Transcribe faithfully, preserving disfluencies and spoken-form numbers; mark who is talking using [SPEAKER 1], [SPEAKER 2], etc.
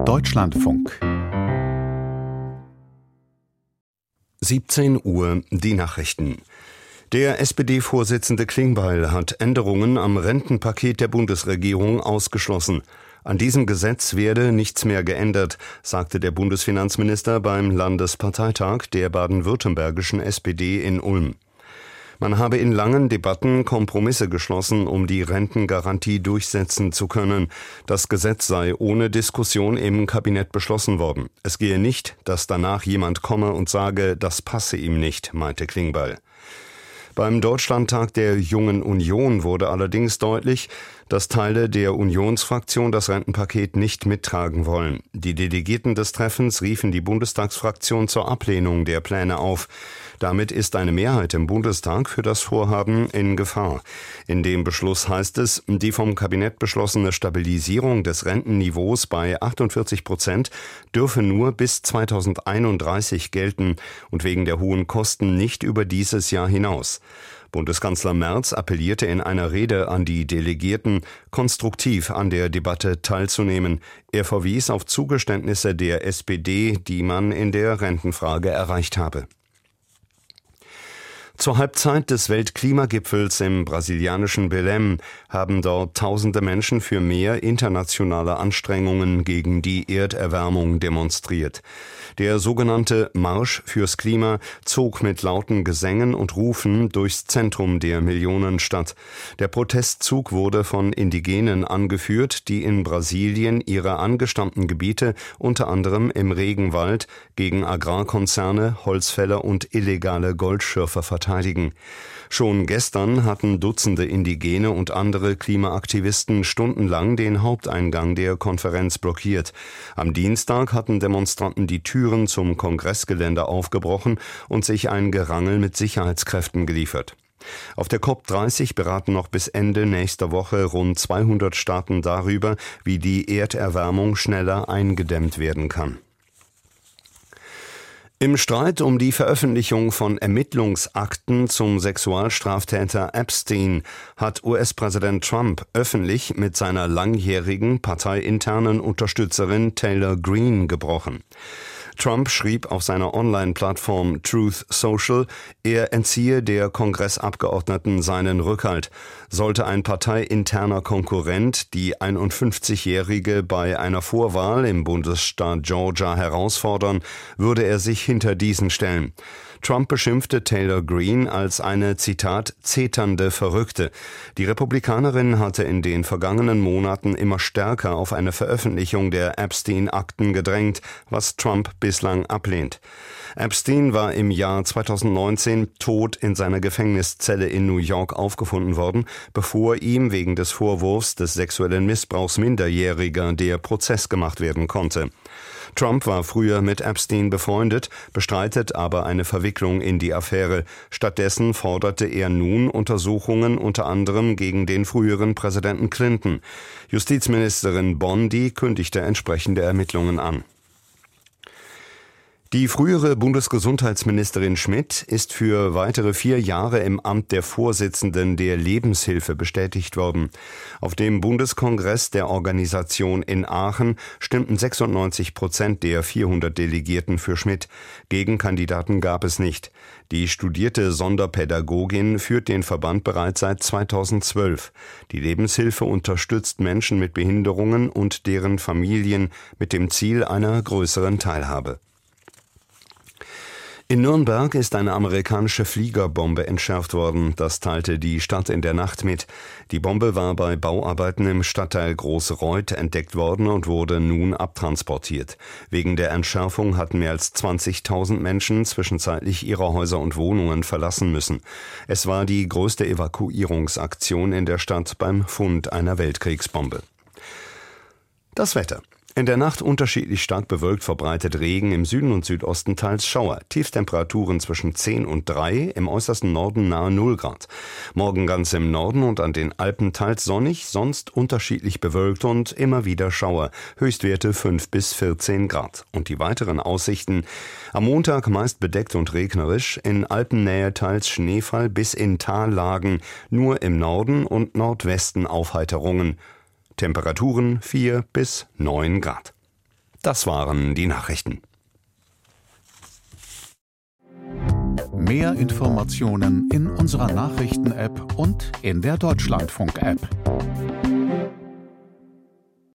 [SPEAKER 1] Deutschlandfunk.
[SPEAKER 2] siebzehn Uhr, die Nachrichten. Der S P D-Vorsitzende Klingbeil hat Änderungen am Rentenpaket der Bundesregierung ausgeschlossen. An diesem Gesetz werde nichts mehr geändert, sagte der Bundesfinanzminister beim Landesparteitag der baden-württembergischen S P D in Ulm. Man habe in langen Debatten Kompromisse geschlossen, um die Rentengarantie durchsetzen zu können. Das Gesetz sei ohne Diskussion im Kabinett beschlossen worden. Es gehe nicht, dass danach jemand komme und sage, das passe ihm nicht, meinte Klingbeil. Beim Deutschlandtag der Jungen Union wurde allerdings deutlich, dass Teile der Unionsfraktion das Rentenpaket nicht mittragen wollen. Die Delegierten des Treffens riefen die Bundestagsfraktion zur Ablehnung der Pläne auf. Damit ist eine Mehrheit im Bundestag für das Vorhaben in Gefahr. In dem Beschluss heißt es, die vom Kabinett beschlossene Stabilisierung des Rentenniveaus bei achtundvierzig Prozent dürfe nur bis zweitausendeinunddreißig gelten und wegen der hohen Kosten nicht über dieses Jahr hinaus. Bundeskanzler Merz appellierte in einer Rede an die Delegierten, konstruktiv an der Debatte teilzunehmen. Er verwies auf Zugeständnisse der S P D, die man in der Rentenfrage erreicht habe. Zur Halbzeit des Weltklimagipfels im brasilianischen Belém haben dort tausende Menschen für mehr internationale Anstrengungen gegen die Erderwärmung demonstriert. Der sogenannte Marsch fürs Klima zog mit lauten Gesängen und Rufen durchs Zentrum der Millionenstadt. Der Protestzug wurde von Indigenen angeführt, die in Brasilien ihre angestammten Gebiete, unter anderem im Regenwald, gegen Agrarkonzerne, Holzfäller und illegale Goldschürfer verteidigen. Schon gestern hatten Dutzende Indigene und andere Klimaaktivisten stundenlang den Haupteingang der Konferenz blockiert. Am Dienstag hatten Demonstranten die Türen zum Kongressgelände aufgebrochen und sich ein Gerangel mit Sicherheitskräften geliefert. Auf der COP dreißig beraten noch bis Ende nächster Woche rund zweihundert Staaten darüber, wie die Erderwärmung schneller eingedämmt werden kann. Im Streit um die Veröffentlichung von Ermittlungsakten zum Sexualstraftäter Epstein hat U S-Präsident Trump öffentlich mit seiner langjährigen parteiinternen Unterstützerin Taylor Greene gebrochen. Trump schrieb auf seiner Online-Plattform Truth Social, er entziehe der Kongressabgeordneten seinen Rückhalt. Sollte ein parteiinterner Konkurrent die einundfünfzigjährige bei einer Vorwahl im Bundesstaat Georgia herausfordern, würde er sich hinter diesen stellen. Trump beschimpfte Taylor Greene als eine, Zitat, zeternde Verrückte. Die Republikanerin hatte in den vergangenen Monaten immer stärker auf eine Veröffentlichung der Epstein-Akten gedrängt, was Trump bislang ablehnt. Epstein war im Jahr zweitausendneunzehn tot in seiner Gefängniszelle in New York aufgefunden worden, bevor ihm wegen des Vorwurfs des sexuellen Missbrauchs Minderjähriger der Prozess gemacht werden konnte. Trump war früher mit Epstein befreundet, bestreitet aber eine Verwicklung in die Affäre. Stattdessen forderte er nun Untersuchungen unter anderem gegen den früheren Präsidenten Clinton. Justizministerin Bondi kündigte entsprechende Ermittlungen an. Die frühere Bundesgesundheitsministerin Schmidt ist für weitere vier Jahre im Amt der Vorsitzenden der Lebenshilfe bestätigt worden. Auf dem Bundeskongress der Organisation in Aachen stimmten sechsundneunzig Prozent der vierhundert Delegierten für Schmidt. Gegenkandidaten gab es nicht. Die studierte Sonderpädagogin führt den Verband bereits seit zweitausendzwölf. Die Lebenshilfe unterstützt Menschen mit Behinderungen und deren Familien mit dem Ziel einer größeren Teilhabe. In Nürnberg ist eine amerikanische Fliegerbombe entschärft worden, das teilte die Stadt in der Nacht mit. Die Bombe war bei Bauarbeiten im Stadtteil Großreuth entdeckt worden und wurde nun abtransportiert. Wegen der Entschärfung hatten mehr als zwanzigtausend Menschen zwischenzeitlich ihre Häuser und Wohnungen verlassen müssen. Es war die größte Evakuierungsaktion in der Stadt beim Fund einer Weltkriegsbombe. Das Wetter. In der Nacht unterschiedlich stark bewölkt, verbreitet Regen, im Süden und Südosten teils Schauer. Tiefstemperaturen zwischen zehn und drei, im äußersten Norden nahe null Grad. Morgen ganz im Norden und an den Alpen teils sonnig, sonst unterschiedlich bewölkt und immer wieder Schauer. Höchstwerte fünf bis vierzehn Grad. Und die weiteren Aussichten: am Montag meist bedeckt und regnerisch, in Alpennähe teils Schneefall bis in Tallagen, nur im Norden und Nordwesten Aufheiterungen. Temperaturen vier bis neun Grad. Das waren die Nachrichten.
[SPEAKER 1] Mehr Informationen in unserer Nachrichten-App und in der Deutschlandfunk-App.